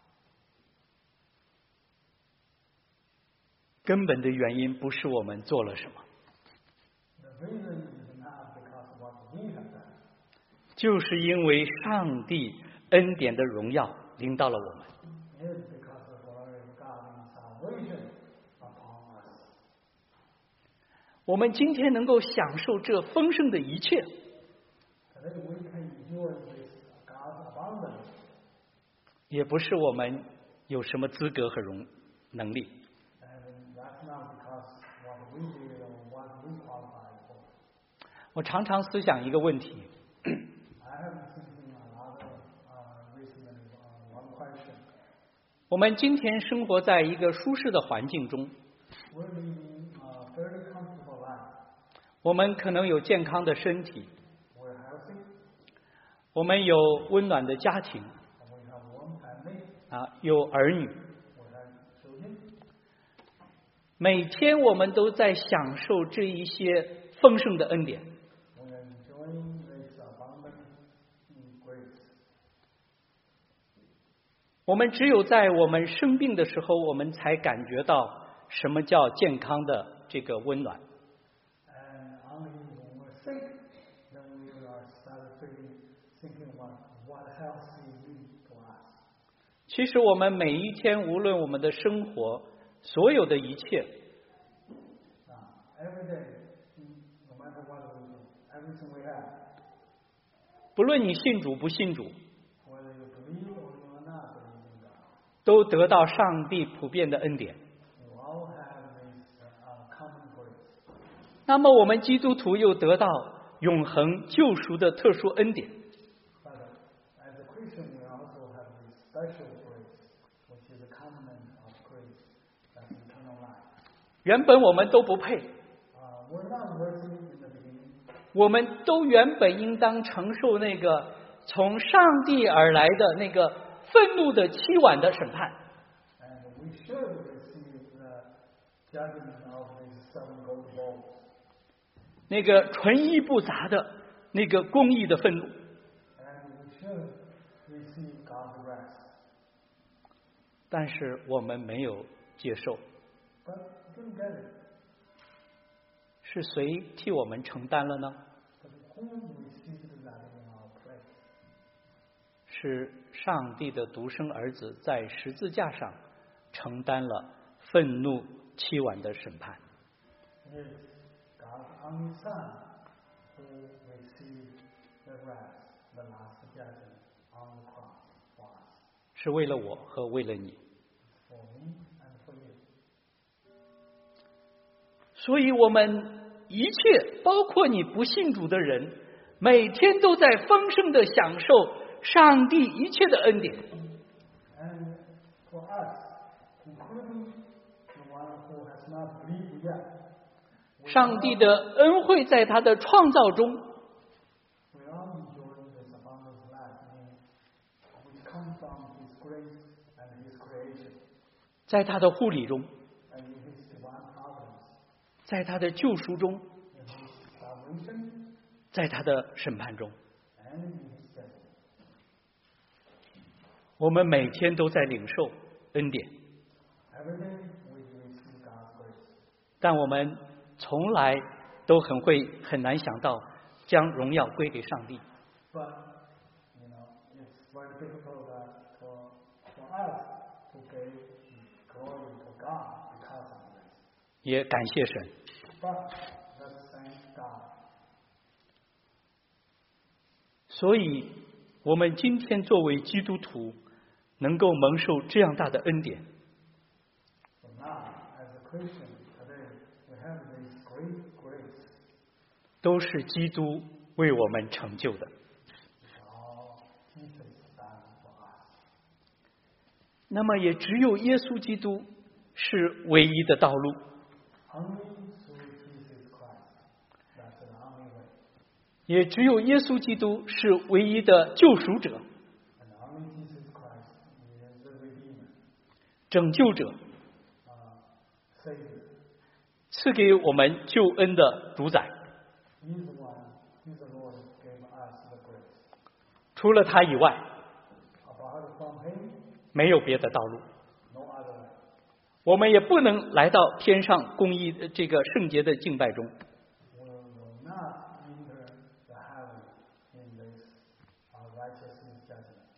根本的原因不是我们做了什么， The reason is not because of what we have done. 就是因为上帝恩典的荣耀临到了我们。 It is because of the glory of God and salvation upon us. 我们今天能够享受这丰盛的一切， Today we can enjoy this God's abundance. 也不是我们有什么资格和能力， And that's not because what we did or what we qualified for. 我常常思想一个问题， I have been thinking a lot recently on one question. 我们今天生活在一个舒适的环境中， We're living a very comfortable life. 我们可能有健康的身体， We're healthy, 我们有温暖的家庭 and we have one family, 有儿女， we have children. 每天我们都在享受这一些丰盛的恩典。 We are enjoying this abundant grace. 我们只有在我们生病的时候，我们才感觉到什么叫健康的这个温暖。 And only when we're sick, then we are started thinking what health means to us. 其实我们每一天，无论我们的生活，所有的一切， Now, every day, no matter what we do, everything we have, 不论你信主不信主， whether you believe or you are not believing God, 都得到上帝普遍的恩典。 you all have this common grace. 那么我们基督徒又得到永恒救赎的特殊恩典。 But as a Christian, we also have this special grace, which is a covenant of grace, that's eternal life. 原本我们都不配， We're not worthy in the beginning. 我们都原本应当承受那个从上帝而来的那个愤怒的凄婉的审判。 And we should receive the judgment of these 7 gold bowls. 那个纯一不杂的那个公义的愤怒， And we should receive God's wrath. 但是我们没有接受， But we didn't get it. 是谁替我们承担了呢？ But who received that in our place? 是上帝的独生儿子在十字架上承担了愤怒凄婉的审判。 It is God's only Son who received the wrath, the last judgment on the cross for us, 是为了我和为了你。 for me and for you. 所以我们一切，包括你不信主的人，每天都在丰盛的享受上帝一切的恩典。 And for us, including the one who has not believed yet, 上帝的恩惠在他的创造中， we all enjoy this abundant life which comes from His grace and His creation, 在他的护理中， and in His divine providence, 在他的救赎中， in His salvation, 在他的审判中， and in His death. 我们每天都在领受恩典， Every day we receive God's grace. 但我们从来都很难想到将荣耀归给上帝。 But, it's very difficult for us to give glory to God because of this. 也感谢神。 But let's thank God. 所以，我们今天作为基督徒，能够蒙受这样大的恩典， So now, as a Christian, today we we have this great grace. 都是基督为我们成就的。 It's all Jesus done for us. 那么也只有耶稣基督是唯一的道路， Only through Jesus Christ. That's the only way. 也只有耶稣基督是唯一的救赎者、 And only Jesus Christ is the Redeemer, 拯救者， Savior. 赐给我们救恩的主宰。 He's the one, He's the Lord who gave us the grace. 除了他以外， Apart from Him, 没有别的道路。 no other way. 我们也不能来到天上公义这个圣洁的敬拜中。 We will not enter the heaven in this righteousness judgment.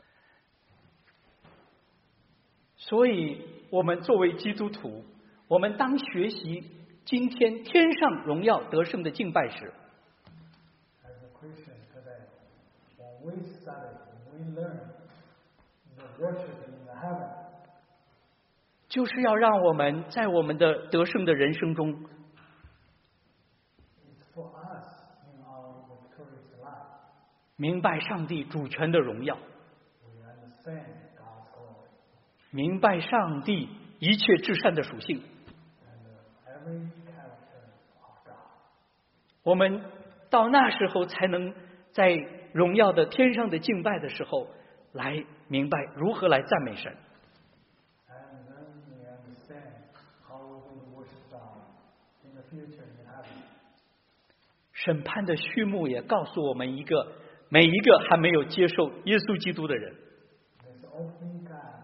所以，我们作为基督徒，我们当学习今天天上荣耀得胜的敬拜时， As a Christian today, when we study, when we learn the worship in the heaven, 就是要让我们在我们的得胜的人生中， it's for us in our victorious life. 明白上帝主权的荣耀， We understand God's glory 明白上帝一切至善的属性。 and every character of God. 我们到那时候才能在荣耀的天上的敬拜的时候，来明白如何来赞美神。 And then we understand how we're going to worship God in the future in heaven. 审判的序幕也告诉我们每一个还没有接受耶稣基督的人， This opening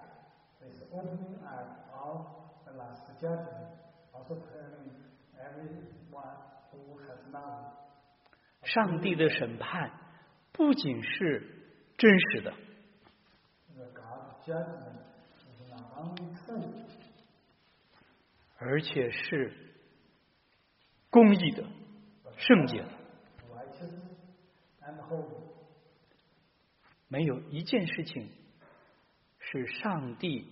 act of the last judgment, also telling everyone who has not. 上帝的审判不仅是真实的， The God's judgment is not only true, 而且是公义的、圣洁的。 righteous, and holy. 没有一件事情是上帝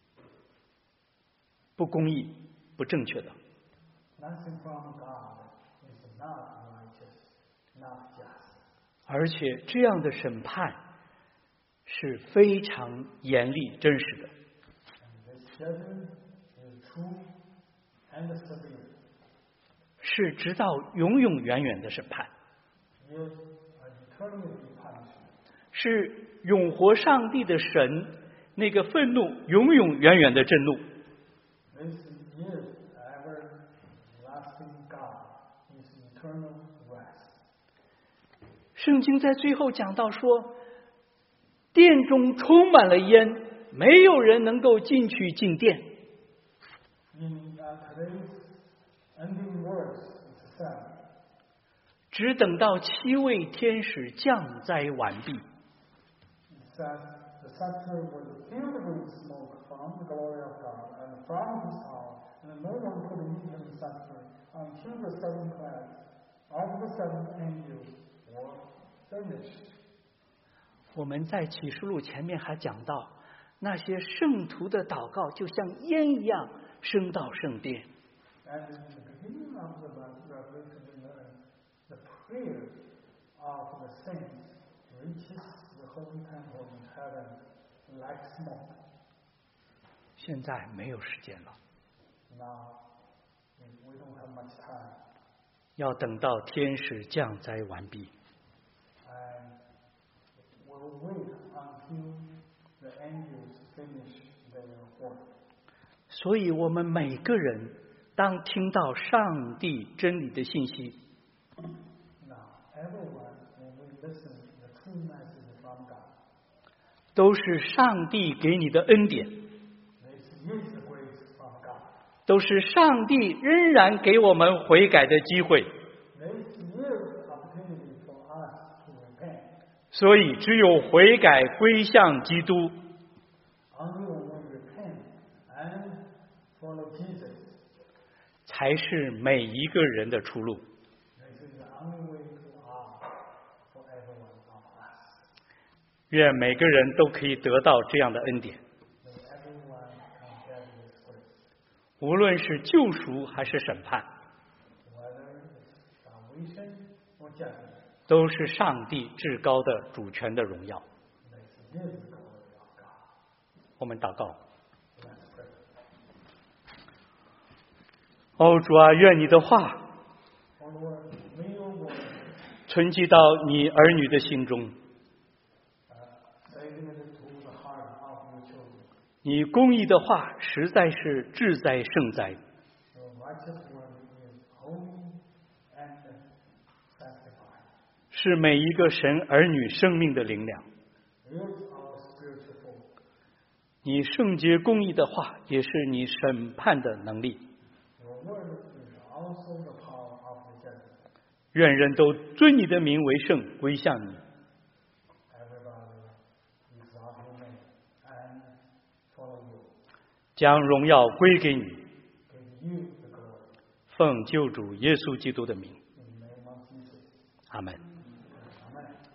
不公义、不正确的。 Nothing from God is not righteous, not just. 而且这样的审判是非常严厉、真实的。 And this judgment is true and severe. 是直到永永远远的审判， Is an eternally punishment. 是永活上帝的神那个愤怒永永远远的震怒。 This is everlasting God, His eternal rest. 圣经在最后讲到说，殿中充满了烟，没有人能够进去进殿。 In today's ending words, it's said, 只等到7位天使降灾完毕， it says, the sanctuary was filled with smoke from the glory of God and from His power, and no one could enter the sanctuary until the seven plagues of the seven angels were finished. 我们在启示录前面还讲到，那些圣徒的祷告就像烟一样升到圣殿。 And in the beginning of the Revelation, we learn the prayer of the saints reaches the holy temple in heaven like smoke. 现在没有时间了， Now, we don't have much time. 要等到天使降灾完毕。 And we'll wait until the angels finish their work. 所以我们每个人当听到上帝真理的信息， Now, everyone, when we listen to the true message from God, 都是上帝给你的恩典， this is the grace from God. 都是上帝仍然给我们悔改的机会。 This is opportunity for us to repent. 所以只有悔改归向基督， Only when we repent and follow Jesus, 才是每一个人的出路。 this is the only way to out for everyone of us. 愿每个人都可以得到这样的恩典。 May everyone can get this grace. 无论是救赎还是审判， whether it's salvation or judgment, 都是上帝至高的主权的荣耀。 that's His glory of God. 我们祷告。 Let's pray. 哦，主啊，愿你的话 Oh Lord, may your word 存积到你儿女的心中， save it to the heart of your children. 你公义的话实在是至哉圣哉， Your righteous word is holy and sanctified. 是每一个神儿女生命的灵粮。 It is our spiritual food. 你圣洁公义的话也是你审判的能力。 Your word is also the power of the judgment. 愿人都尊你的名为圣，归向你。 Everybody exalt your name and follow you. 将荣耀归给你， Give you the glory. 奉救主耶稣基督的名， In the name of Jesus. 阿门。 Amen.